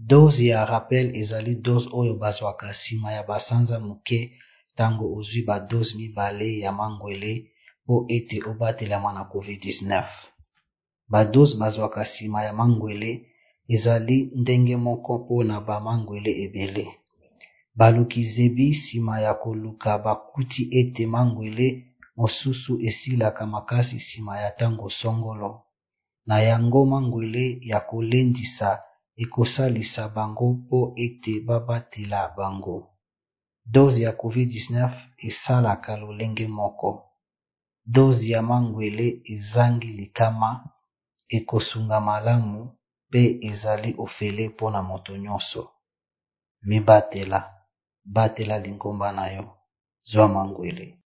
Dose ya rappel ezali dose oyo bazwaka nsima ya basanza moke ntango ozwi badose 2 ya mangwele mpo ete obatelama na COVID-19. Badose bazwaka nsima ya mangwele ezali ndenge moko mpona bamangwele ebele. Baluki zebi nsima ya koluka bakuti ete mangwele mosusu esilaka makasi nsima ya ntango songolo. Na yango mangwele ya kolendisa ekosalisa bango mpo ete babatela bango. Dose ya COVID-19 esalaka lolenge moko. Dose ya mangwele ezangi likama, ekosunga malamu mpe ezali ofele mpona moto nyonso. Mibatela, batela lingomba na yo, zwa mangwele.